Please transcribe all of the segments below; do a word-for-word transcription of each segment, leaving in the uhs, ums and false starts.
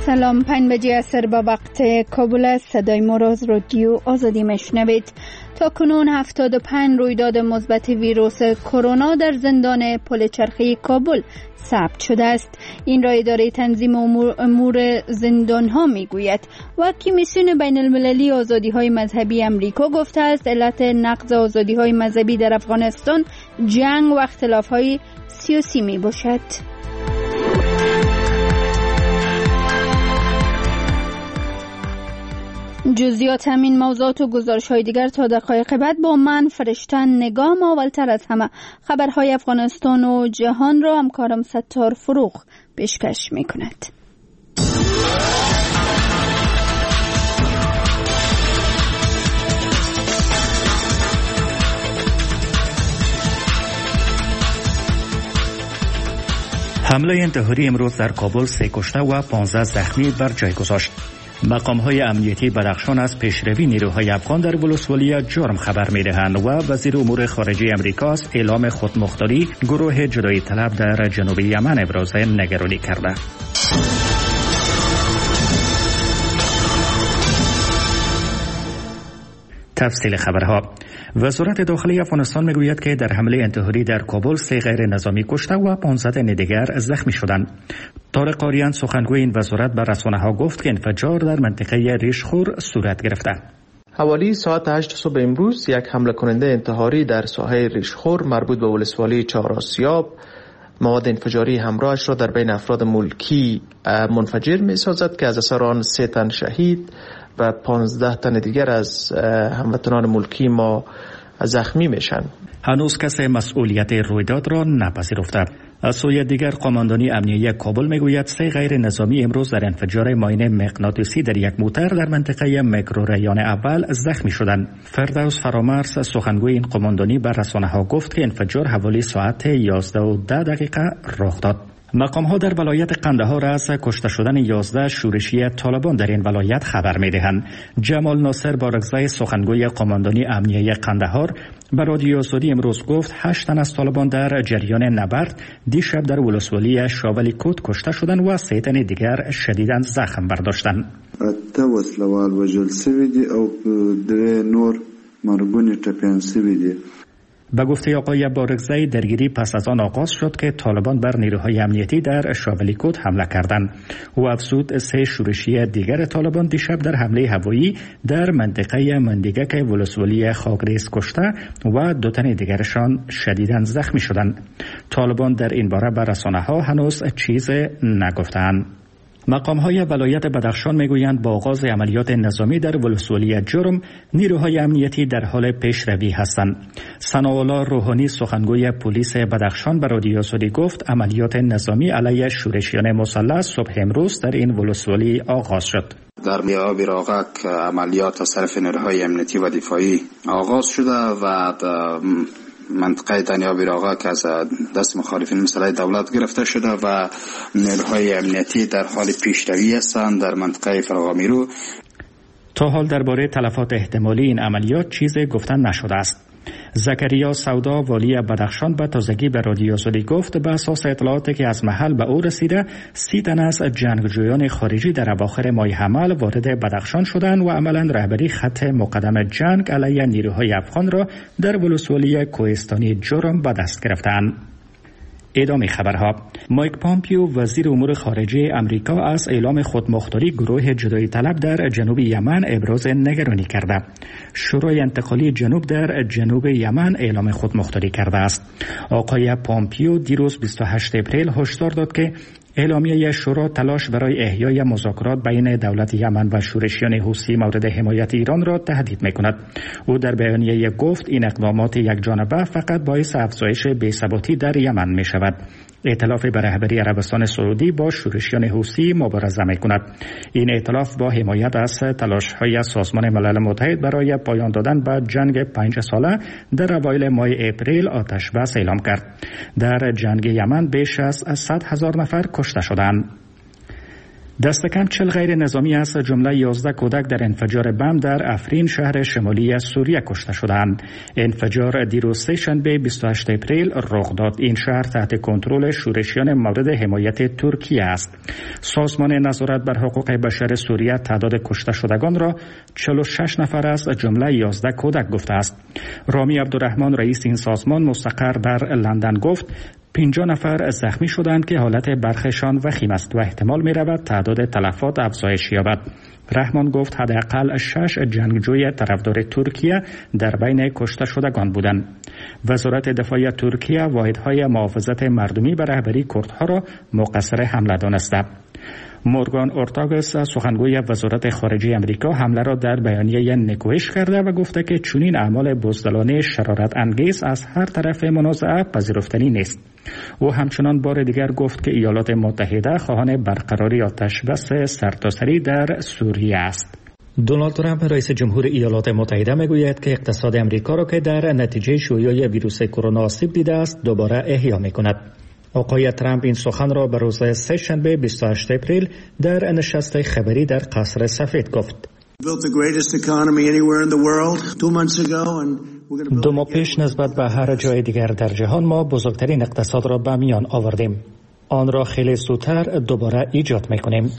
سلام، پنج بجه عصر با وقت کابل است. صدای ما را از رادیو آزادی میشنوید. تا کنون هفتاد و پنج رویداد مثبت ویروس کرونا در زندان پل چرخی کابل ثبت شده است. این را اداره تنظیم امور, امور زندان ها می گوید. و کمیسیون بین المللی آزادی های مذهبی امریکا گفته است علت نقض آزادی های مذهبی در افغانستان جنگ و اختلاف های سیاسی می باشد. جزئیات همین موضوعات و گزارش‌های دیگر تا دقایق بعد با من فرشتن نگام. اولتر از همه خبرهای افغانستان و جهان را همکارم ستار فروغ پیشکش می‌کند. حمله انتحاری امروز در کابل سه کشته و پانزده زخمی بر جای گذاشت. مقام‌های امنیتی بدخشان از پیشروی نیروهای افغان در ولسوالی جرم خبر می‌دهند و وزیر امور خارجه امریکا از اعلام خودمختاری گروه جدایی طلب در جنوب یمن ابراز نگرانی کرده. تفصیل خبرها. وزارت داخلی افغانستان میگوید که در حمله انتحاری در کابل سه غیر نظامی کشته و پانزده دیگر زخمی شدند. طارق قاریان سخنگوی این وزارت به رسانه‌ها گفت که انفجار در منطقه ریشخور صورت گرفته. حوالی ساعت هشت صبح امروز یک حمله کننده انتحاری در ساحه ریشخور مربوط به ولسوالی چهار آسیاب مواد انفجاری همراهش را در بین افراد ملکی منفجر می سازد که از اثر آن سه تن شهید و پانزده تن دیگر از هموطنان ملکی ما زخمی میشن. هنوز کسی مسئولیت رویداد را نپذیرفته. از سوی دیگر قماندانی امنیتی کابل میگوید سه غیر نظامی امروز در انفجار ماین مغناطیسی در یک موتر در منطقه میکروریان اول زخمی شدند. فردوس فرامرز سخنگوی این قماندانی به رسانه‌ها گفت که انفجار حوالی ساعت یازده و ده دقیقه رخ داد. مقام‌ها در ولایت قندهار از کشته شدن یازده شورشی طالبان در این ولایت خبر می‌دهند. جمال ناصر بارگزای سخنگوی قماندانی امنیتی قندهار به رادیو آزادی امروز گفت هشت تن از طالبان در جریان نبرد دیشب در ولسوالی شاولی کوت کشته شدند و سه تن دیگر شدیداً زخم برداشتند. اته وسلوال وژل شوي دي او دوه نور مرګونی ټپیان شوي دي. به گفته آقای بارگزای درگیری پس از آن آغاز شد که طالبان بر نیروهای امنیتی در شاولیکوت حمله کردند. او افزود سه شورشی دیگر طالبان دیشب در حمله هوایی در منطقه مندیگک ولسوالی خاکریز کشته و دو تن دیگرشان شدیداً زخمی شدند. طالبان در این باره به رسانه‌ها هنوز چیز نگفتند. مقام‌های ولایت بدخشان میگویند با آغاز عملیات نظامی در ولسوالی جرم نیروهای امنیتی در حال پیشروی هستند. ثناءالله روحانی سخنگوی پلیس بدخشان به رادیو آزادی گفت عملیات نظامی علیه شورشیان مسلح صبح امروز در این ولسوالی آغاز شد. در میاب راغک عملیات از طرف نیروهای امنیتی و دفاعی آغاز شده و منطقه دنیابی راغا که از دست مخالفین مسلح دولت گرفته شده و نیروهای امنیتی در حال پیشروی هستند در منطقه فرغامیرو. تا حال درباره تلفات احتمالی این عملیات چیزی گفتن نشده است. زکریا سودا والی بدخشان به تازگی به رادیو آزادی گفت به اساس اطلاعاتی که از محل به او رسیده سی تن از جنگجویان خارجی در اواخر ماه حمل وارد بدخشان شدند و عملا رهبری خط مقدم جنگ علیه نیروهای افغان را در ولسوالی کوهستانی جرم به دست گرفتند. ادامه خبرها. مایک پامپیو وزیر امور خارجه امریکا از اعلام خودمختاری گروه جدایی طلب در جنوب یمن ابراز نگرانی کرده. شورای انتقالی جنوب در جنوب یمن اعلام خودمختاری کرده است. آقای پامپیو دیروز بیست و هشتم اپریل هشدار داد که اعلامیه شورا تلاش برای احیای مذاکرات بین دولت یمن و شورشیان حوثی مورد حمایت ایران را تهدید می‌کند. او در بیانیه گفت این اقدامات یکجانبه فقط باعث افزایش بی‌ثباتی در یمن می‌شود. ائتلاف به رهبری عربستان سعودی با شورشیان حوثی مبارزه می‌کند. این ائتلاف با حمایت از تلاش‌های سازمان ملل متحد برای پایان دادن به جنگ پنج ساله در اوایل ماه اپریل آتش بس اعلام کرد. در جنگ یمن بیش از صد هزار نفر کشته شدند. دستکم چهل غیر نظامی از جمله یازده کودک در انفجار بم در افرین شهر شمالی سوریه کشته شدند. انفجار دیروز سه‌شنبه بیست و هشتم اپریل رخ داد. این شهر تحت کنترل شورشیان مورد حمایت ترکیه است. سازمان نظارت بر حقوق بشر سوریه تعداد کشته شدگان را چهل و شش نفر از جمله یازده کودک گفته است. رامی عبدالرحمن رئیس این سازمان مستقر در لندن گفت پنجاه نفر زخمی شدند که حالت برخشان وخیم است و احتمال می رود تعداد تلفات افزایش یابد. رحمان گفت حداقل شش جنگجوی طرفدار ترکیه در بین کشته شدگان بودند. وزارت دفاع ترکیه واحدهای محافظت مردمی به رهبری کردها را مقصر حمله دانسته. مورگان اورتاگس سخنگوی وزارت خارجه امریکا حمله را در بیانیه نکوهش کرده و گفته که چنین اعمال بزدلانه شرارت انگیز از هر طرف منازعه پذیرفتنی نیست. او همچنان بار دیگر گفت که ایالات متحده خواهان برقراری آتش بس سرتاسری در سوریه است. دونالد ترامپ رئیس جمهور ایالات متحده میگوید که اقتصاد امریکا را که در نتیجه شیوع ویروس کرونا آسیب دیده است دوباره احیا میکند. آقای ترامپ این سخن را به روز سه‌شنبه بیست و هشتم اپریل در نشست خبری در قصر سفید گفت. دو ماه پیش نسبت به هر جای دیگر در جهان ما بزرگترین اقتصاد را به میان آوردیم. آن را خیلی زودتر دوباره ایجاد میکنیم.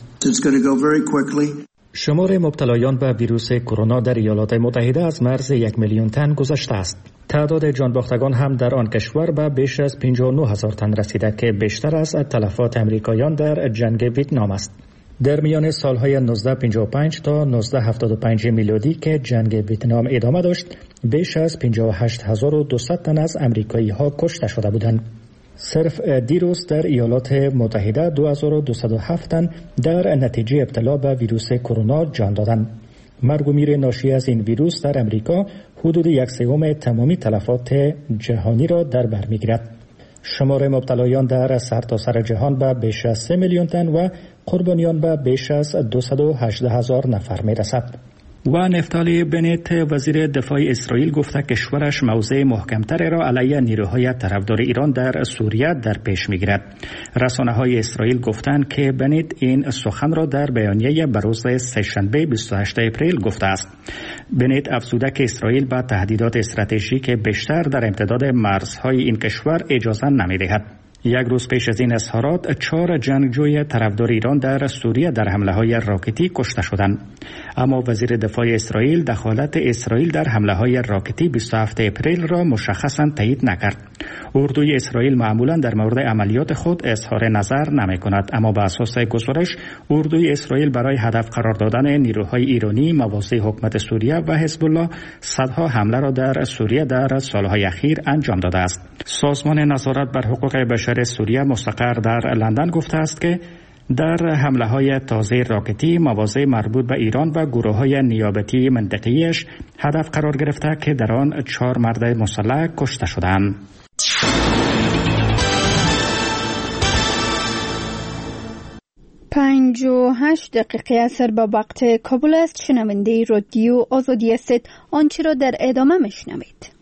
شمار مبتلایان به ویروس کرونا در ایالات متحده از مرز یک میلیون تن گذشته است. تعداد جانباختگان هم در آن کشور به بیش از پنجاه و نه هزار تن رسیده که بیشتر از تلفات امریکاییان در جنگ ویتنام است. در میان سالهای نوزده پنجاه و پنج تا نوزده هفتاد و پنج میلادی که جنگ ویتنام ادامه داشت، بیش از پنجاه و هشت هزار و دویست تن از امریکایی ها کشته شده بودند. صرف دیروز در ایالات متحده دو هزار و دویست و هفت تن در نتیجه ابتلا به ویروس کرونا جان دادند. مرگ و میر ناشی از این ویروس در امریکا حدود یک سوم تمامی تلفات جهانی را در بر میگیرد. شمار مبتلایان در سرتاسر جهان به بیش از سه میلیون تن و قربانیان به بیش از دویست و هجده هزار نفر میرسد. و نفتالی بنت وزیر دفاع اسرائیل گفته کشورش موضع محکمتری را علیه نیروهای طرفدار ایران در سوریه در پیش میگیرد. رسانه‌های اسرائیل گفتند که بنت این سخن را در بیانیه به روز سه‌شنبه بیست و هشتم اپریل گفته است. بنت افزوده که اسرائیل با تهدیدات استراتژیک بیشتر در امتداد مرزهای این کشور اجازه نمی‌دهد. یک روز پیش از این اظهارات چهار جنگجوی طرفدار ایران در سوریه در حمله‌های راکتی کشته شدند. اما وزیر دفاع اسرائیل دخالت اسرائیل در حمله‌های راکتی بیست و هفتم اپریل را مشخصاً تایید نکرد. اردوی اسرائیل معمولاً در مورد عملیات خود اظهار نظر نمی‌کند، اما بر اساس گزارش اردوی اسرائیل برای هدف قرار دادن نیروهای ایرانی مواضع حکومت سوریه و حزب الله صدها حمله را در سوریه در سالهای اخیر انجام داده است. سازمان نظارت بر حقوق بشر سوریه مستقر در لندن گفته است که در حمله‌های تازه راکتی مواضع مربوط به ایران و گروه‌های نیابتی منطقه‌ایش هدف قرار گرفته که در آن چهار مرد مسلح کشته شدند. پنج و هشت دقیقه اثر به وقت کابل است. شنونده رادیو آزادی است. آنچه را در ادامه میشنوید.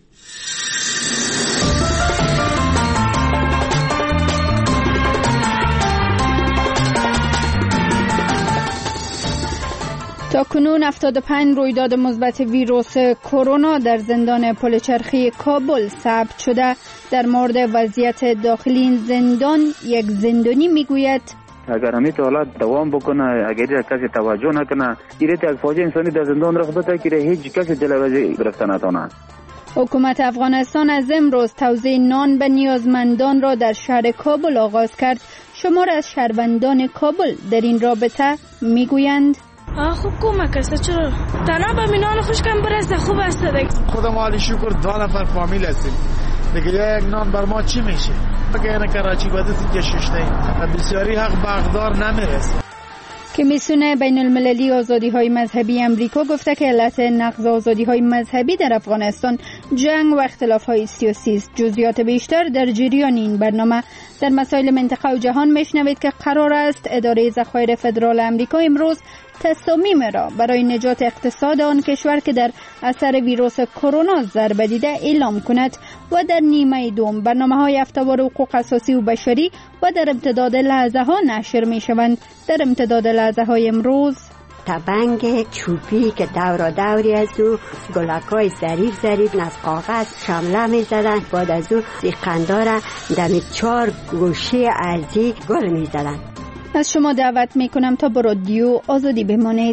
تا کنون هفتاد و پنج رویداد مثبت ویروس کرونا در زندان پلچرخی کابل ثبت شده. در مورد وضعیت داخلی این زندان یک زندانی میگوید اگر همین حالت دوام بکنه، اگر کسی توجه نکنه، ایرت یک فاجعه انسانی در زندان رخ بده که هیچ کسی جلوی گرفته نتونه. حکومت افغانستان از امروز توزیع نان به نیازمندان را در شهر کابل آغاز کرد. شمار از شهروندان کابل در این رابطه میگویند خوب کمک است، چرا تنها به مینان خوش کم برسته خوب است دیگه. خدا مالی شکر دو نفر فامیل هستیم دیگه، یک نان بر ما چی میشه؟ اگه اینا کراچی بدست که ششته بسیاری حق بغدار نمیرسه. کمیسیون بین المللی آزادی های مذهبی امریکا گفته که علت نقض آزادی های مذهبی در افغانستان جنگ و اختلاف های سیاسی است. جزئیات بیشتر در جریان این برنامه در مسائل منطقه و جهان میشنوید که قرار است اداره ذخایر فدرال امریکا امروز تصامیم را برای نجات اقتصاد آن کشور که در اثر ویروس کرونا ضربه دیده اعلام کند و در نیمه دوم برنامه‌های هفته‌وار حقوق اساسی و بشری و در امتداد لحظه ها نشر می شوند. در امتداد لحظه های امروز تبنگ چوبی که دورا دوری از او گلکای ظریف ظریف از کاغذ شمله می زدن، بعد از او سیقندار دمی چار گوشی ارزی گل می زدن. از شما دعوت می کنم تا با رادیو آزادی بمانید.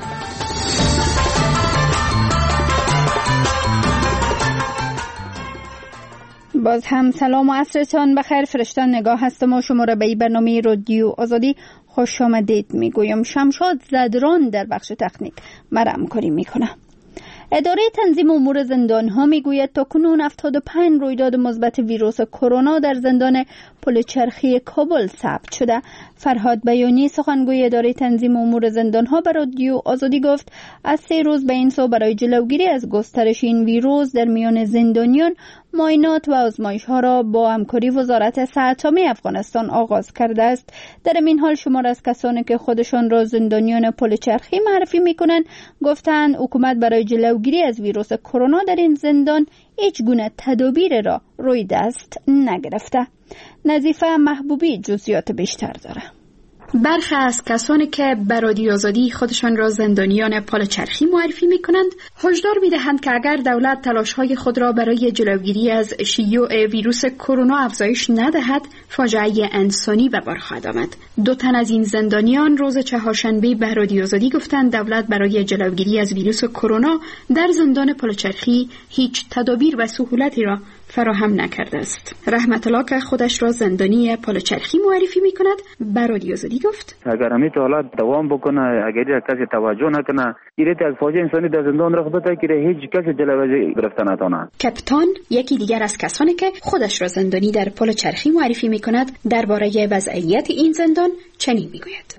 باز هم سلام و عصرتان بخیر. فرشتان نگاه هستم و شما را به این برنامه رادیو آزادی خوش آمدید می گویم. شمشاد زدران در بخش تکنیک مرا همکاری می کنه. اداره تنظیم امور زندان ها می گوید تا کنون هفتاد و پنج رویداد مثبت ویروس کرونا در زندان پل چرخی کابل ثبت شده. فرهاد بیانی سخنگوی اداره تنظیم امور زندان ها به رادیو آزادی گفت از سه روز به این سو برای جلوگیری از گسترش این ویروس در میان زندانیان معاینات و آزمایش ها را با همکاری وزارت صحت عامه افغانستان آغاز کرده است. در این حال شمار از کسانی که خودشان را زندانیان پل چرخی معرفی میکنند گفتند حکومت برای جلوگیری از ویروس کرونا در این زندان هیچ گونه تدابیر را روی دست نگرفته. نظیفه محبوبی جزئیات بیشتر داره. برخی از کسانی که به رادیو آزادی خودشان را زندانیان پل چرخی معرفی می کنند هشدار می دهند که اگر دولت تلاش‌های خود را برای جلوگیری از شیوع ویروس کرونا افزایش ندهد فاجعه انسانی به بار خواهد آمد. دو تن از این زندانیان روز چهارشنبه به رادیو آزادی گفتند دولت برای جلوگیری از ویروس کرونا در زندان پل چرخی هیچ تدابیر و سهولتی را فراهم نکرده است. رحمت الله که خودش را زندانی پل چرخی معرفی می کند به رادیو آزادی گفت اگر همین حالت دوام بکنه، اگر کسی توجه نکنه، ایرت از فاجعه انسانی در زندان رخ بده که هیچ کسی جلوه گرفته نتونه. کپتان یکی دیگر از کسانی که خودش را زندانی در پل چرخی معرفی می کند درباره وضعیت این زندان چنین می گوید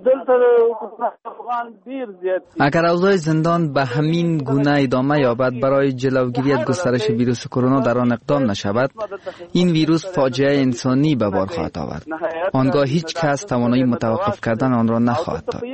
اگر اوضاع زندان به همین گونه ادامه یابد برای جلوگیری از گسترش ویروس کرونا در آن اقدام نشود این ویروس فاجعه انسانی به بار خواهد آورد. آنگاه هیچ کس توانایی متوقف کردن آن را نخواهد داشت.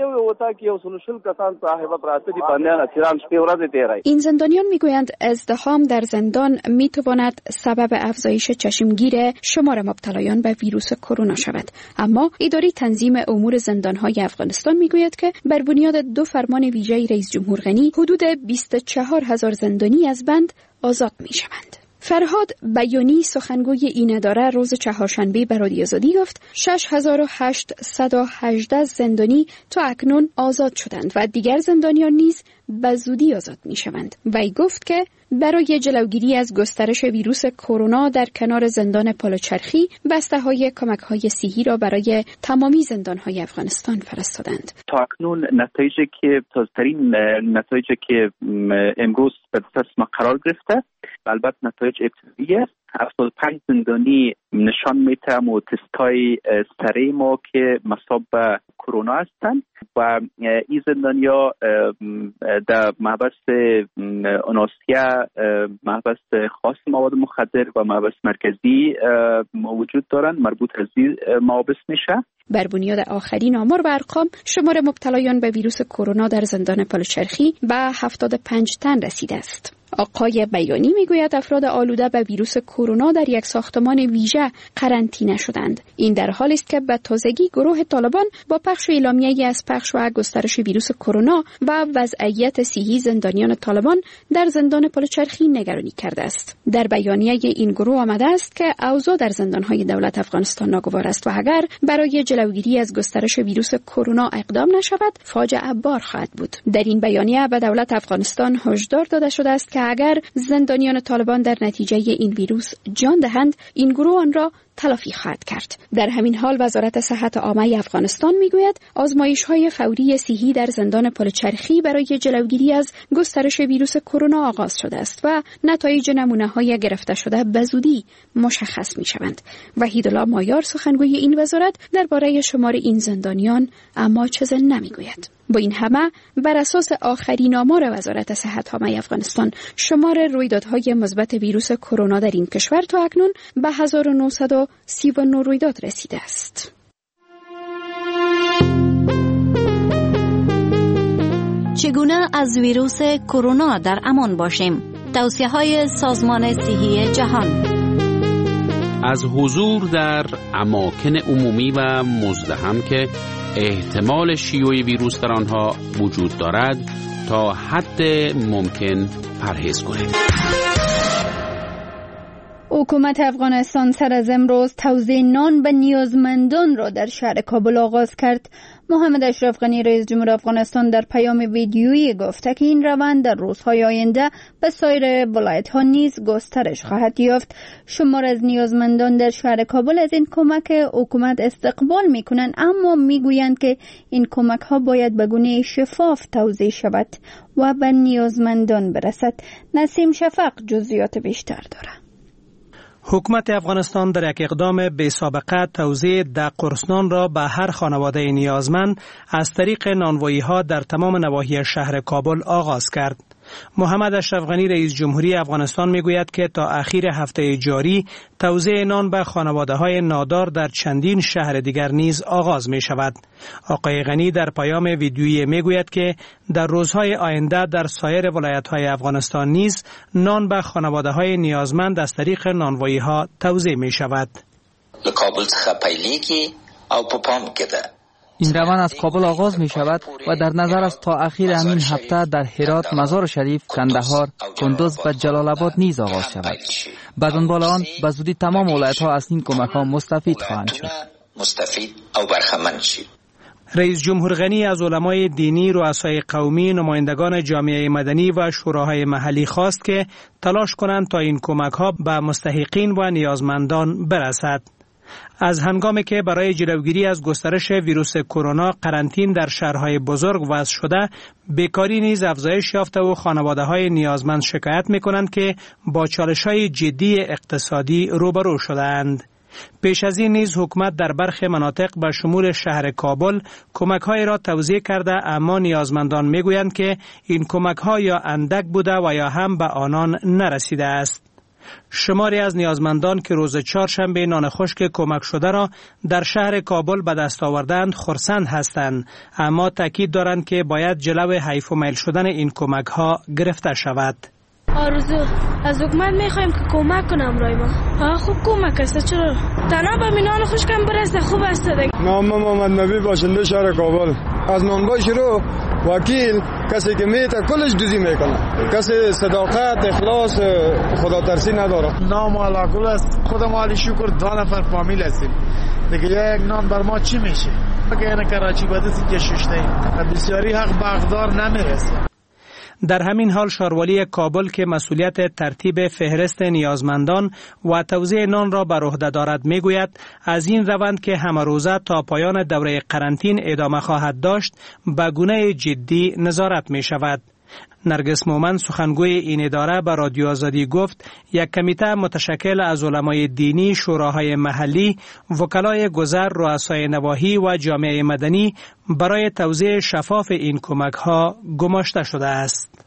این زندانیان میگویند ازدحام در زندان میتواند سبب افزایش چشمگیر شمار مبتلایان به ویروس کرونا شود. اما اداره تنظیم امور زندانهای افغانستان میگوید که بر بنیاد دو فرمان ویژه رئیس جمهور غنی حدود بیست و چهار هزار زندانی از بند آزاد میشوند. فرهاد بیانی سخنگوی این اداره روز چهارشنبه به رادیو آزادی گفت شش هزار و هشتصد و هجده زندانی تا اکنون آزاد شدند و دیگر زندانیان نیز به زودی آزاد می شوند. وی گفت که برای جلوگیری از گسترش ویروس کرونا در کنار زندان پل چرخی بسته‌های کمک‌های صحی را برای تمامی زندان‌های افغانستان فرستادند. تا اکنون نتایجی که تازه‌ترین نتایجی که امروز به دست ما قرار گرفته البته نتایج ابتدایی است. هفتاد و پنج زندانی نشان میده و تستای سریع ما که مصاب به کرونا هستند و این زندانیا در محبس اناسیه، محبس خاص مواد مخدر و محبس مرکزی وجود دارند مربوط از این محابس میشه. بر بنیاد آخرین آمار و ارقام شمار مبتلایان به ویروس کرونا در زندان پل چرخی به هفتاد و پنج تن رسیده است. آقای بیانی میگوید افراد آلوده به ویروس کرونا در یک ساختمان ویژه قرنطینه شدند. این در حالی است که به تازگی گروه طالبان با پخش اعلامیه‌ای از پخش و گسترش ویروس کرونا و وضعیت صحی زندانیان طالبان در زندان پل چرخی نگرانی کرده است. در بیانیه این گروه آمده است که اوضاع در زندان‌های دولت افغانستان ناگوار است و اگر برای جلوگیری از گسترش ویروس کرونا اقدام نشود فاجعه بار خواهد بود. در این بیانیه به دولت افغانستان هشدار داده شده است که اگر زندانیان طالبان در نتیجه این ویروس جان دهند این گروه آن را تلافی خواهد کرد. در همین حال وزارت صحت عامه افغانستان میگوید آزمایش‌های فوری صحی در زندان پل چرخی برای جلوگیری از گسترش ویروس کرونا آغاز شده است و نتایج نمونه‌های گرفته شده به زودی مشخص می‌شوند. وحیدالله مایار سخنگوی این وزارت درباره شمار این زندانیان اما چیزی نمیگوید. با این همه بر اساس آخرین آمار وزارت صحت عامه افغانستان شمار رویدادهای مثبت ویروس کرونا در این کشور تا اکنون به هزار و نهصد و سی و نه رویداد رسیده است. چگونه از ویروس کرونا در امان باشیم؟ توصیه‌های سازمان صحی جهان. از حضور در اماکن عمومی و مزدحم که احتمال شیوع ویروس در آنها وجود دارد تا حد ممکن پرهیز کنید. حکومت افغانستان سر از امروز توزیع نان به نیازمندان را در شهر کابل آغاز کرد. محمد اشرف غنی رئیس جمهور افغانستان در پیام ویدیویی گفته که این روند در روزهای آینده به سایر ولایت‌ها نیز گسترش خواهد یافت. شمار از نیازمندان در شهر کابل از این کمک حکومت استقبال می‌کنند، اما می‌گویند که این کمک‌ها باید به گونه شفاف توزیع شود و به نیازمندان برسد. نسیم شفق جزئیات بیشتر دارد. حکومت افغانستان در یک اقدام بی سابقه توزیع ده قرص نان را به هر خانواده نیازمند از طریق نانوایی ها در تمام نواحی شهر کابل آغاز کرد. محمد اشرف غنی رئیس جمهوری افغانستان میگوید که تا اخیر هفته جاری توزیع نان به خانواده‌های نادار در چندین شهر دیگر نیز آغاز می شود. آقای غنی در پیام ویدیویی میگوید که در روزهای آینده در سایر ولایت‌های افغانستان نیز نان به خانواده‌های نیازمند از طریق نانوایی‌ها توزیع می شود. کابل څخه پیلېږي او په پام کې ده. این روند از کابل آغاز می شود و در نظر است تا اخیر همین هفته در هرات، مزار شریف، کندهار، کندوز و جلال آباد نیز آغاز شود. بعد دنبال آن به زودی تمام ولایت‌ها از این کمک ها مستفید خواهند شد. مستفید او برخمند شد. رئیس جمهور غنی از علمای دینی، رؤسای قومی، نمایندگان جامعه مدنی و شوراهای محلی خواست که تلاش کنند تا این کمک ها به مستحقین و نیازمندان برسد. از هنگامی که برای جلوگیری از گسترش ویروس کرونا قرنطین در شهرهای بزرگ وضع شده، بیکاری نیز افزایش یافته و خانواده‌های نیازمند شکایت می‌کنند که با چالش‌های جدی اقتصادی روبرو شده‌اند. پیش از این نیز حکومت در برخی مناطق به شمول شهر کابل کمک‌های را توزیع کرده، اما نیازمندان می‌گویند که این کمک‌ها یا اندک بوده و یا هم به آنان نرسیده است. شماری از نیازمندان که روز چهارشنبه نان خشک کمک شده را در شهر کابل به دست آوردند خرسند هستند، اما تاکید دارند که باید جلو حیف و میل شدن این کمک ها گرفته شود. آرزو از حکومت میخوایم که کمک کنم رای ما. ها خوب کمک است، چرا تنها به می نان خشکم برسه خوب است دیگه. نام محمد نبی باشنده شهر کابل. از نانبای شروع وکیل کسی که میته کلش دوزی میکنه، کسی صداقت اخلاص خدا ترسی نداره. نام علاقل است، خودم عالی شکر دو نفر فامیل هستیم دیگه. یک نان بر ما چی میشه؟ اگه این کراچی بدست که ششته بسیاری حق بغدار نمیرسه. در همین حال شاروالی کابل که مسئولیت ترتیب فهرست نیازمندان و توزیع نان را بر عهده دارد میگوید از این روند که همه روزه تا پایان دوره قرنطین ادامه خواهد داشت به گونه جدی نظارت می شود. نرگس مومن سخنگوی این اداره به رادیو آزادی گفت یک کمیته متشکل از علمای دینی، شوراهای محلی، وکلای گذر، رؤسای نواحی و جامعه مدنی برای توزیع شفاف این کمک ها گماشته شده است.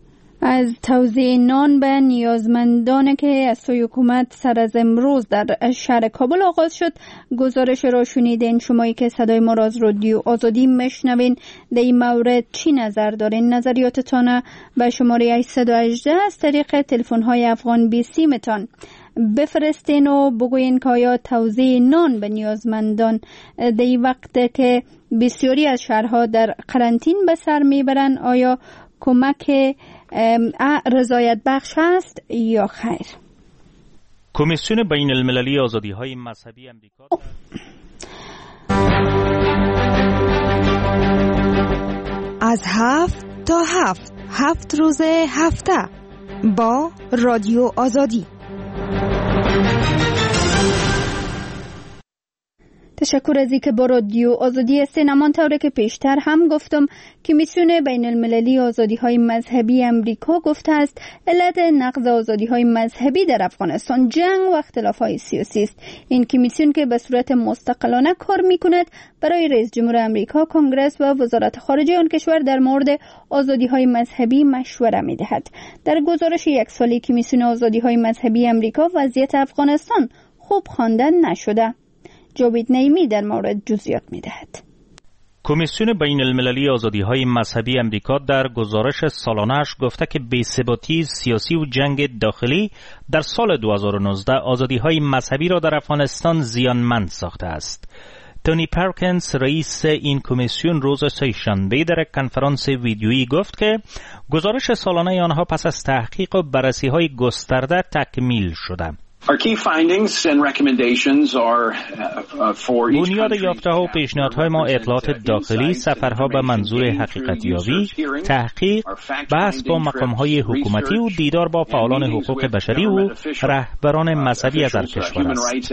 از توزیع نان به نیازمندان که از سوی حکومت سر از امروز در شهر کابل آغاز شد گزارش را شنیدین. شمایی که صدای ما را از رادیو آزادی میشنوین در این مورد چی نظر دارین؟ نظریاتتان به شماره هشتصد و هجده از طریق تلفن های افغان بیسی متان بفرستین و بگوین که آیا توزیع نان به نیازمندان در این وقت که بسیاری از شهرها در قرنطین به سر میبرن آیا کمک رضایت بخش است یا خیر؟ کمیسیون بین المللی آزادی های مذهبی امریکا از هفت تا هفت هفت روز هفته با رادیو آزادی. تشکر از اینکه با رادیو آزادی هستین. همان طوری که پیشتر هم گفتم کمیسیون بین المللی آزادی های مذهبی امریکا گفته است علت نقض آزادی های مذهبی در افغانستان جنگ و اختلاف های سیاسی است. این کمیسیون که به صورت مستقلانه کار می کند برای رئیس جمهور امریکا، کنگره و وزارت خارجه آن کشور در مورد آزادی های مذهبی مشوره می دهد. در گزارش یک ساله کمیسیون آزادی های مذهبی امریکا وضعیت افغانستان خوب خواندن نشده. جاوید نعیمی در مورد جزئیات می دهد. کمیسیون بین المللی آزادی‌های مذهبی امریکا در گزارش سالانه‌اش گفته که بی‌ثباتی سیاسی و جنگ داخلی در سال دو هزار و نوزده آزادی‌های مذهبی را در افغانستان زیانمند ساخته است. تونی پرکنز رئیس این کمیسیون روز سه‌شنبه در کنفرانس ویدیویی گفت که گزارش سالانه آنها پس از تحقیق و بررسی‌های گسترده تکمیل شده. بنیاد یافته‌ها و پیشنهادهای ما اطلاعات داخلی، سفرها به منظور حقیقتیابی، تحقیق، بحث با مقام‌های حکومتی و دیدار با فعالان حقوق بشری و رهبران مذهبی از هر کشور است.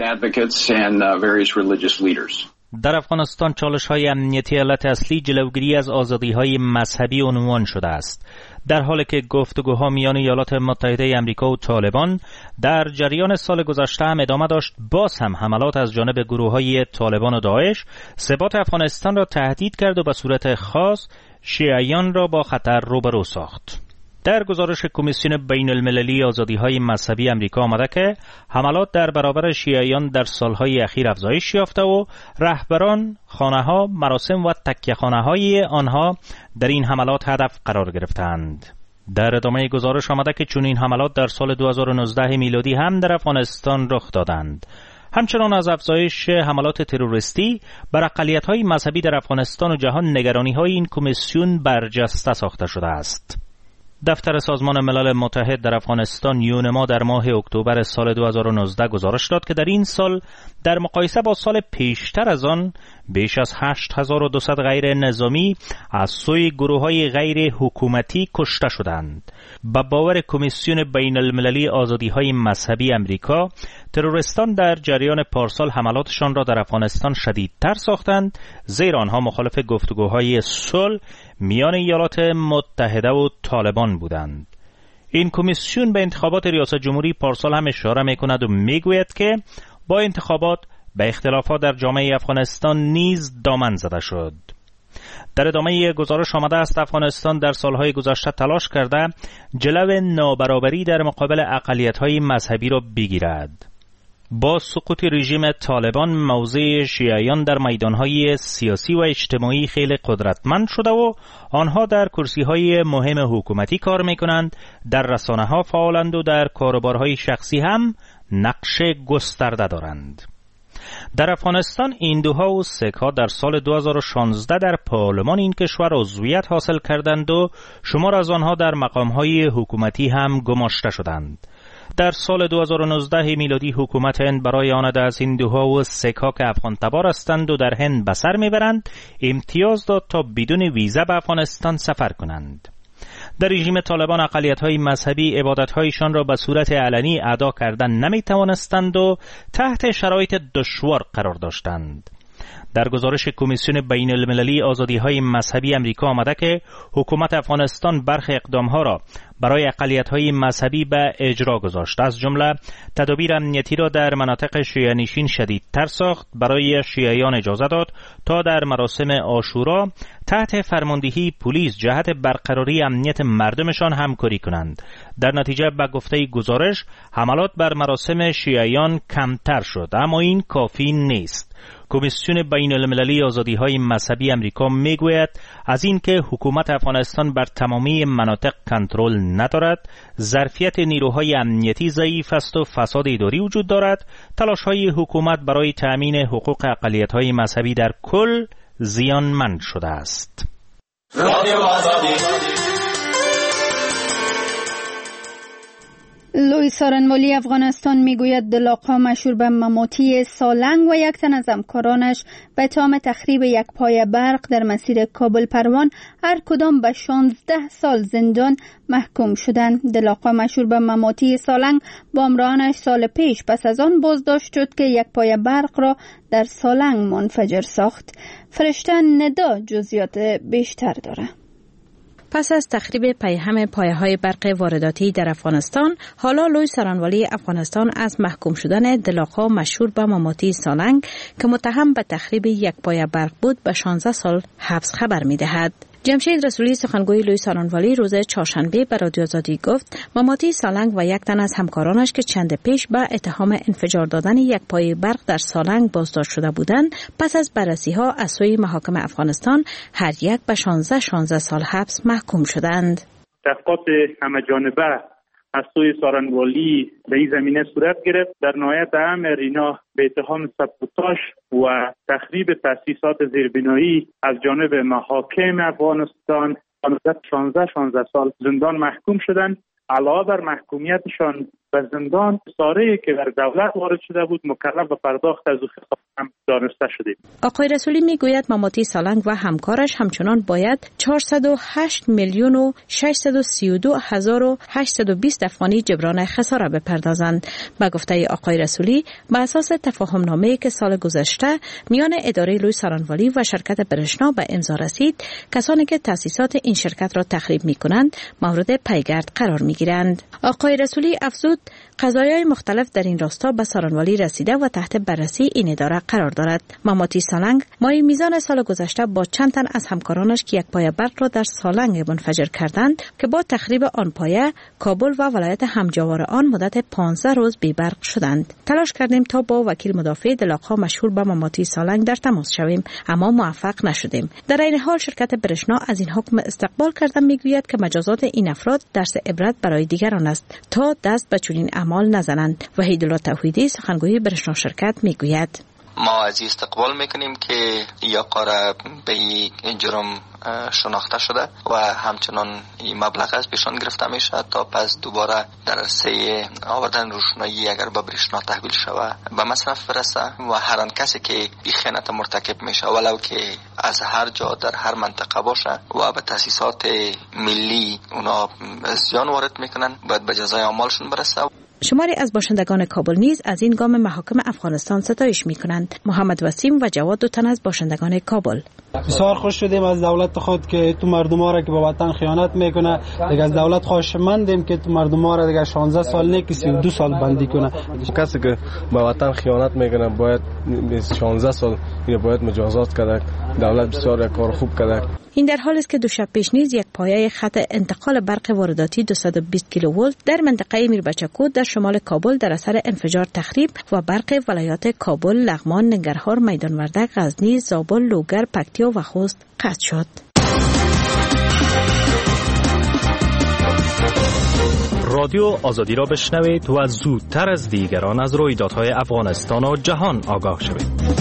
در افغانستان چالش‌های امنیتی علت اصلی جلوگیری از آزادی‌های مذهبی عنوان شده است. در حالی که گفتگوها میان ایالات متحده آمریکا و طالبان در جریان سال گذشته هم ادامه داشت، باز هم حملات از جانب گروه‌های طالبان و داعش ثبات افغانستان را تهدید کرد و به صورت خاص شیعیان را با خطر روبرو ساخت. در گزارش کمیسیون بین المللی آزادی‌های مذهبی امریکا آمده که حملات در برابر شیعیان در سالهای اخیر افزایش یافته و رهبران، خانه‌ها، مراسم و تکیه‌خانه‌های آنها در این حملات هدف قرار گرفتند. در ادامه گزارش آمده که چون این حملات در سال دو هزار و نوزده میلادی هم در افغانستان رخ دادند. همچنان از افزایش حملات تروریستی بر اقلیت‌های مذهبی در افغانستان و جهان نگرانی‌های این کمیسیون برجسته ساخته شده است. دفتر سازمان ملل متحد در افغانستان یونما در ماه اکتبر سال دو هزار و نوزده گزارش داد که در این سال در مقایسه با سال پیشتر از آن بیش از هشت هزار و دویست غیر نظامی از سوی گروه‌های غیر حکومتی کشته شدند. با باور کمیسیون بین المللی آزادی‌های مذهبی امریکا، تروریستان در جریان پارسال حملاتشان را در افغانستان شدیدتر ساختند، زیرا آنها مخالف گفتگوهای صلح میان ایالات متحده و طالبان بودند. این کمیسیون به انتخابات ریاست جمهوری پارسال هم اشاره می‌کند و می‌گوید که با انتخابات به اختلافات در جامعه افغانستان نیز دامن زده شد. در ادامه گزارش آمده است افغانستان در سالهای گذشته تلاش کرده جلو نابرابری در مقابل اقلیت‌های مذهبی را بگیرد. با سقوط رژیم طالبان موضع شیعیان در میدانهای سیاسی و اجتماعی خیلی قدرتمند شده و آنها در کرسی‌های مهم حکومتی کار می‌کنند، در رسانه‌ها فعالند و در کاروبارهای شخصی هم نقش گسترده دارند. در افغانستان هندوها و سیک‌ها در سال دو هزار و شانزده در پارلمان این کشور عضویت حاصل کردند و شمار از آنها در مقام‌های حکومتی هم گماشته شدند. در سال دو هزار و نوزده میلادی حکومت هند برای آنده از هندوها و سیک‌ها که افغان تبار هستند و در هند به سر میبرند امتیاز داد تا بدون ویزا به افغانستان سفر کنند. در رژیم طالبان اقلیت‌های مذهبی عبادت‌هایشان را به صورت علنی ادا کردن نمی‌توانستند و تحت شرایط دشوار قرار داشتند. در گزارش کمیسیون بین المللی آزادی‌های مذهبی امریکا آمده که حکومت افغانستان برخی اقدام‌ها را برای اقلیت‌های مذهبی به اجرا گذاشت، از جمله تدابیر امنیتی را در مناطق شیعه‌نشین شدیدتر ساخت، برای شیعیان اجازه داد تا در مراسم عاشورا تحت فرماندهی پلیس جهت برقراری امنیت مردمشان همکاری کنند. در نتیجه به گفته گزارش حملات بر مراسم شیعیان کمتر شد، اما این کافی نیست. کمیسیون بین المللی آزادی‌های مذهبی امریکا میگوید از اینکه حکومت افغانستان بر تمامی مناطق کنترل ندارد، ظرفیت نیروهای امنیتی ضعیف است و فساد اداری وجود دارد، تلاش‌های حکومت برای تأمین حقوق اقلیت‌های مذهبی در کل زیانمند شده است. لوی سارنوالی افغانستان میگوید دلاق‌ها مشهور به مماتی سالنگ و یک تن از همکارانش به اتهام تخریب یک پایه برق در مسیر کابل پروان هر کدام به شانزده سال زندان محکوم شدند. دلاق‌ها مشهور به مماتی سالنگ با همراهانش سال پیش پس از آن بازداشت شد که یک پایه برق را در سالنگ منفجر ساخت. فرشته ندا جزئیات بیشتر داره. پس از تخریب پیهم پایه‌های برق وارداتی در افغانستان، حالا لوی سارنوالی افغانستان از محکوم شدن دلاق‌ها مشهور به مماتی سالنگ که متهم به تخریب یک پایه برق بود به شانزده سال حبس خبر می‌دهد. جمشید رسولی سخنگوی لوی سارانوالی روز چهارشنبه به رادیو آزادی گفت ماماتی سالنگ و یک تن از همکارانش که چند پیش به اتهام انفجار دادن یک پایه برق در سالنگ بازداشت شده بودند پس از بررسی ها از سوی محاکم افغانستان هر یک به شانزده شانزده سال حبس محکوم شدند. تحقیقات همه جانبه از سوی سارانوالی به این زمینه صورت گرفت. در نهایت امر اینا به اتهام سابوتاژ و تخریب تأسیسات زیربنایی از جانب محاکم افغانستان شانزده شانزده سال زندان محکوم شدند. علاوه بر محکومیتشان به زندان، خساره‌ای که بر دولت وارد شده بود مکلف به پرداخت از او هم دانسته شدیم. آقای رسولی میگوید ماماتی سالنگ و همکارش همچنان باید چهارصد و هشت میلیون و ششصد و سی و دو هزار و هشتصد و بیست افغانی جبران خساره بپردازند. به گفته آقای رسولی به اساس تفاهم نامه‌ای که سال گذشته میان اداره لوی سارانوالی و شرکت برشنا به امضا رسید، کسانی که تأسیسات این شرکت را تخریب میکنند مورد پیگرد قرار میگیرند. آقای رسولی افزود قضایای مختلف در این راستا به سارانوالی رسیده و تحت بررسی این اداره قرار دارد. ماماتی سالنگ ماه میزان سال گذشته با چند تن از همکارانش که یک پایه برق را در سالنگ منفجر کردند که با تخریب آن پایه کابل و ولایت همجوار آن مدت پانزده روز بی برق شدند. تلاش کردیم تا با وکیل مدافع دلاغ‌ها مشهور به ماماتی سالنگ در تماس شویم اما موفق نشدیم. در این حال شرکت برشنا از این حکم استقبال کرده میگوید که مجازات این افراد درس عبرت برای دیگران است تا دست به چنین اعمال نزنند. وحیدالله توحیدی سخنگوی برشنا شرکت میگوید ما از استقبال میکنیم که یا قاره به این جرم شناخته شده و همچنان این مبلغ از پیشان گرفته میشه تا پس دوباره در عرصه آوردن روشنایی اگر به برشنا تحویل شوه به مصرف برسه و هر آن کسی که این خیانت مرتکب میشه ولو که از هر جا در هر منطقه باشه و به تاسیسات ملی اونا زیان وارد میکنن باید به جزای اعمالشون برسه. شماری از باشندگان کابل نیز از این گام محاکم افغانستان ستایش میکنند. محمد وسیم و جواد دو تن از باشندگان کابل بسیار خوش شدیم از دولت خود که تو مردم ها را که به وطن خیانت میکنه دیگه از دولت خواهشمندیم که تو مردم ها را دیگه شانزده سال نه که سی و دو سال بندی کنه. کسی که به وطن خیانت میکنه باید شانزده سال باید مجازات کرد. دولت بسیار کار خوب کرد. این در حالی است که دو شب پیش نیز یک پایه خط انتقال برق وارداتی دویست و بیست کیلوولت در منطقه میربچه در شمال کابل در اثر انفجار تخریب و برق ولایات کابل، لغمان، ننگرهار، میدان وردک، غزنی، زابل، لوگر، پکتیا و خوست قطع شد. رادیو آزادی را بشنوید و زودتر از دیگران از رویدادهای افغانستان و جهان آگاه شوید.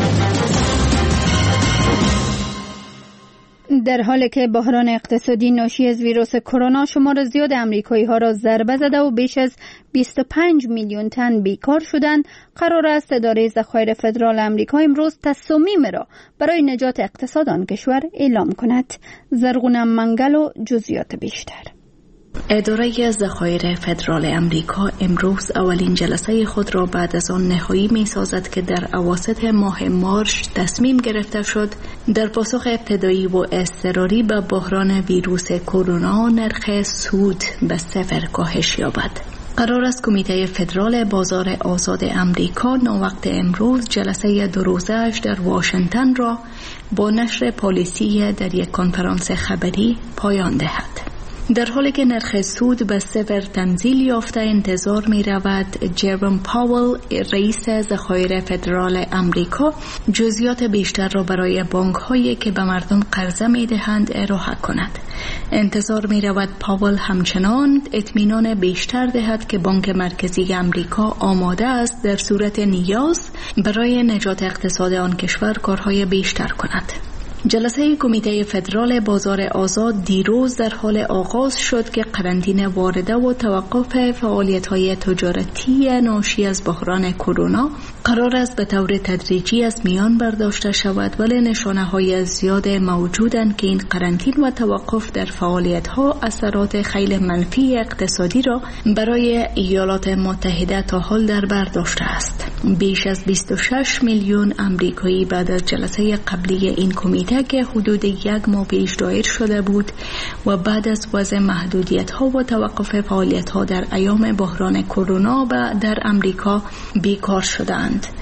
در حالی که بحران اقتصادی ناشی از ویروس کرونا شمار زیاد امریکایی ها را ضربه زده و بیش از بیست و پنج میلیون تن بیکار شدند، قرار است اداره ذخایر فدرال آمریکا امروز تصمیم را برای نجات اقتصاد آن کشور اعلام کند. زرغون منگل و جزئیات بیشتر. اداره ذخایر فدرال امریکا امروز اولین جلسه خود را بعد از آن نهایی می سازد که در اواسط ماه مارس تصمیم گرفته شد در پاسخ ابتدایی و اضطراری به بحران ویروس کرونا نرخ سود به صفر کاهش یابد. قرار است کمیته فدرال بازار آزاد امریکا ناوقت امروز جلسه دو روزه‌اش در واشنگتن را با نشر پالیسی در یک کنفرانس خبری پایان دهد. در حالی که نرخ سود به صفر تنزیل یافته انتظار می رود جروم پاول رئیس ذخایر فدرال امریکا جزئیات بیشتر را برای بانک هایی که به مردم قرضه می دهند ارائه کند. انتظار می رود پاول همچنان اطمینان بیشتر دهد که بانک مرکزی امریکا آماده است در صورت نیاز برای نجات اقتصاد آن کشور کارهای بیشتر کند. جلسه کمیته فدرال بازار آزاد دیروز در حال آغاز شد که قرنطینه وارده و توقف فعالیت‌های تجارتی ناشی از بحران کرونا قرار است به طور تدریجی از میان برداشته شود، ولی نشانه‌های زیاد موجودند که این قرنطینه و توقف در فعالیت‌ها اثرات خیلی منفی اقتصادی را برای ایالات متحده تا حال در بر داشته است. بیش از بیست و شش میلیون آمریکایی بعد از جلسه قبلی این کمیته که حدود یک ماه پیش دایر شده بود و بعد از وضع محدودیت‌ها و توقف فعالیت‌ها در ایام بحران کرونا در امریکا بیکار شدند.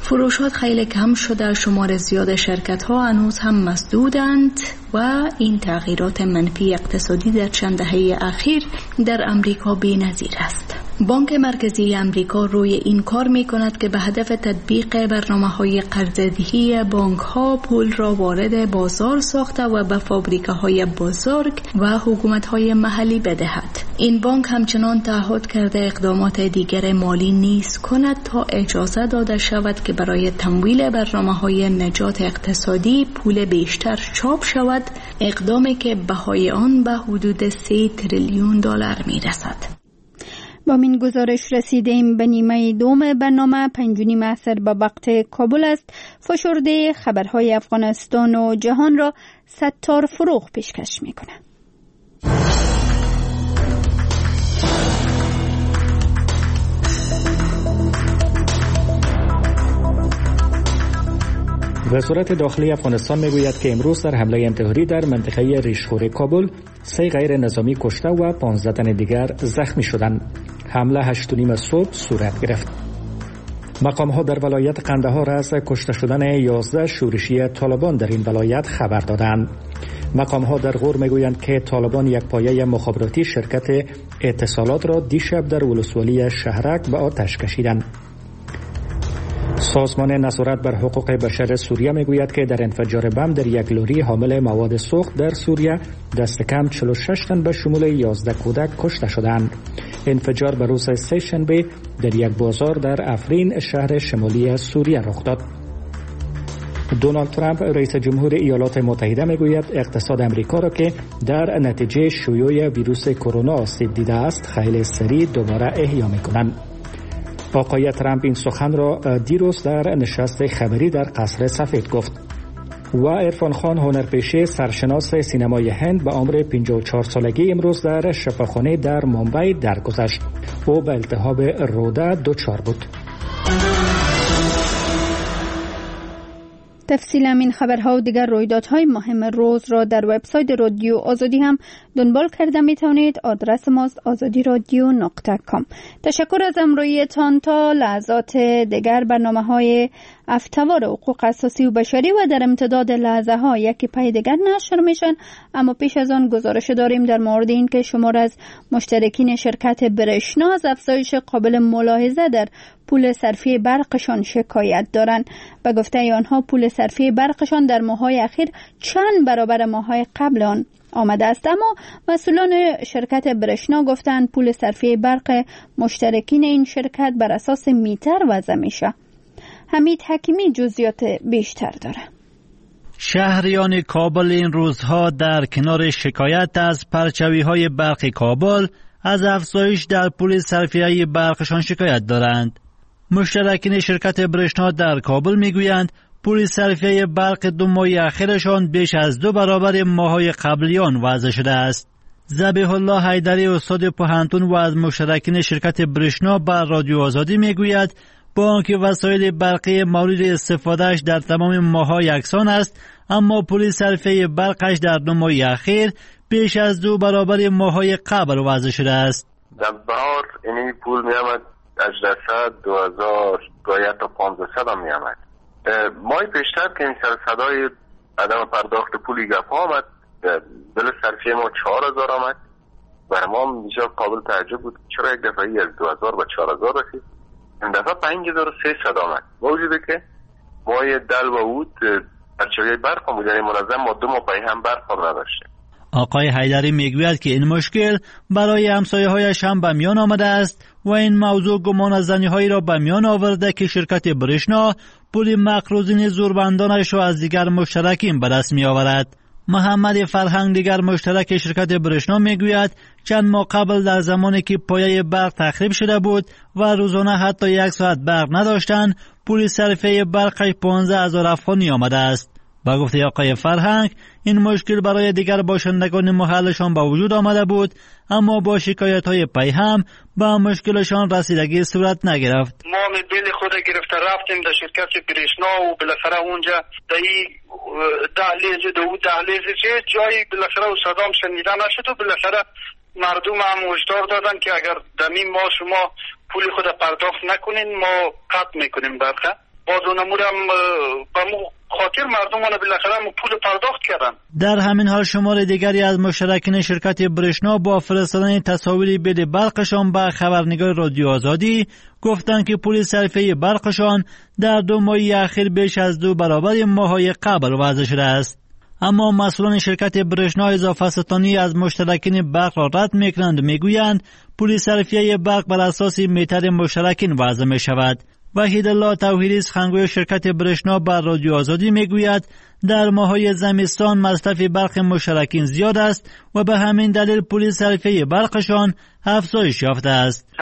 فروشات خیلی کم شده، شمار زیاد شرکت ها هنوز هم مسدودند و این تغییرات منفی اقتصادی در چند دهه اخیر در امریکا بی‌نظیر است. بانک مرکزی امریکا روی این کار می کند که به هدف تطبیق برنامه‌های قرضه‌دهی بانک‌ها پول را وارد بازار ساخته و به فابریکه‌های بزرگ و حکومت‌های محلی بدهد. این بانک همچنان تعهد کرده اقدامات دیگر مالی نیز کند تا اجازه داده شود که برای تمویل برنامه‌های نجات اقتصادی پول بیشتر چاپ شود، اقدامی که بهای آن به حدود سه تریلیون دلار می‌رسد. با این گزارش رسیدیم به نیمه دوم برنامه. پنج و نیم عصر به وقت کابل است. فشرده خبرهای افغانستان و جهان را ستار فروغ پیشکش میکنه. وزارت داخلی افغانستان میگوید که امروز در حمله انتحاری در منطقه ریشخور کابل سه غیر نظامی کشته و پانزده تن دیگر زخمی شدند. حمله هشت و نیم صبح صورت گرفت. مقام ها در ولایت قندهار از کشته شدن یازده شورشی طالبان در این ولایت خبر دادند. مقام ها در غور میگویند که طالبان یک پایه مخابراتی شرکت اتصالات را دیشب در ولسوالی شهرک به آتش کشیدند. سازمان نظارت بر حقوق بشر سوریه میگوید که در انفجار بم در یک لوری حامل مواد سوخت در سوریه دست کم چهل و شش تن به شمول یازده کودک کشته شدند. انفجار به روز سه شنبه در یک بازار در افرین شهر شمالی سوریه رخ داد. دونالد ترامپ رئیس جمهور ایالات متحده میگوید اقتصاد امریکا را که در نتیجه شیوع ویروس کرونا آسیب دیده است خیلی سریع دوباره احیا میکنند. آقای ترامپ این سخن را دیروز در نشست خبری در قصر سفید گفت. و عرفان خان هنرپیشه سرشناس سینمای هند به عمر پنجاه و چهار سالگی امروز در شفاخانه در ممبئی درگذشت. او به التهاب روده دچار بود. تفصیل این خبرها و دیگر رویدادهای مهم روز را در وبسایت رادیو آزادی هم دنبال کرده می توانید. آدرس ماست آزادی رادیو نقطه کام. تشکر از همراهیتان. تا لحظات دیگر برنامه های افتوار حقوق اساسی و بشری و در امتداد لحظه ها یکی پای دیگر نشر میشن. اما پیش از آن گزارش داریم در مورد این که شمار از مشترکین شرکت برشنا از افزایش قابل ملاحظه در پول صرفی برقشان شکایت دارند. به گفته آنها پول صرفی برقشان در ماه‌های اخیر چند برابر ماه‌های قبل آن آمده است. اما مسئولان شرکت برشنا گفتند پول صرفی برق مشترکین این شرکت بر اساس میتر وضع میشه. حمید حکیمی جزئیات بیشتر داره. شهریان کابل این روزها در کنار شکایت از پرچوی‌های برق کابل از افزایش در پول صرفیه برقشان شکایت دارند. مشترکین شرکت برشنا در کابل میگویند پول صرفیه برق دو ماه اخیرشان بیش از دو برابر ماه‌های قبلیان وضع شده است. ذبیح الله حیدری استاد پوهنتون و از مشترکین شرکت برشنا بر رادیو آزادی میگوید با آنکه وسایل برقی مورد استفادهش در تمام ماه‌ها یکسان است، اما پول صرفیه برقش در دو ماه اخیر بیش از دو برابر ماه‌های قبل وضع شده است. در بهار این پول میامد هجده صد دو هزار گاهی تا پانزده صد هم میامد. ماه پیشتر که این سر صدای عدم پرداخت پولی گپ آمد، بل صرفیه ما چهار هزار آمد. برای ما بسیار قابل تعجب بود چرا یک دفعه از دو هزار و چهار هزار رسید. این دفعه پنج هزار و سیصد آمد. موجوده که ماه دل و بود پرچوی برق هم بود، یعنی منظم ما دو ماه پای هم برق هم نداشته. آقای حیدری میگوید که این مشکل برای همسایه‌هایش هم به میان آمده است و این موضوع گمان از زنی‌هایی را به میان آورده که شرکت برشنا پول مقروضین زوربندانش را از دیگر مشترکین به دست می‌آورد. محمد فرهنگ دیگر مشترک شرکت برشنا میگوید چند ماه قبل در زمانی که پایه برق تخریب شده بود و روزانه حتی یک ساعت برق نداشتند، پول صرفه برقش پانزده هزار افغانی آمده است. با گفته آقای فرهنگ این مشکل برای دیگر باشندگان محلشان به وجود آمده بود، اما با شکایت‌های پی هم به مشکلشان رسیدگی صورت نگرفت. ما بیل خود گرفته رفتیم در شرکت برشنا و بالاخره اونجا در این دهلیز دو دهلیز چه جایی بالاخره و صدام شنیده نشد و بالاخره مردم هم هشدار دادن که اگر در این ماه شما پول خود پرداخت نکنین ما قطع میکنیم برقه. باز اونمورم به مو خاطر مردمان بالاخره پول پرداخت کردن. در همین حال شمار دیگری از مشترکین شرکت برشنا با فرستادن تصاویر بید برقشان به خبرنگار رادیو آزادی گفتند که پول صرفه برقشان در دو ماه اخیر بیش از دو برابر ماه‌های قبل وضع شده است. اما مسئولان شرکت برشنا اضافه ستانی از مشترکین برق را رد میکنند و میگویند پول صرفیه برق بر اساس میتر مشترکین وضع می شود. وحید الله توحیدی سخنگوی شرکت برشنا بر رادیو آزادی میگوید در ماه‌های زمستان مصرف برق مشترکین زیاد است و به همین دلیل پول صرفه برقشان افزایش یافته است.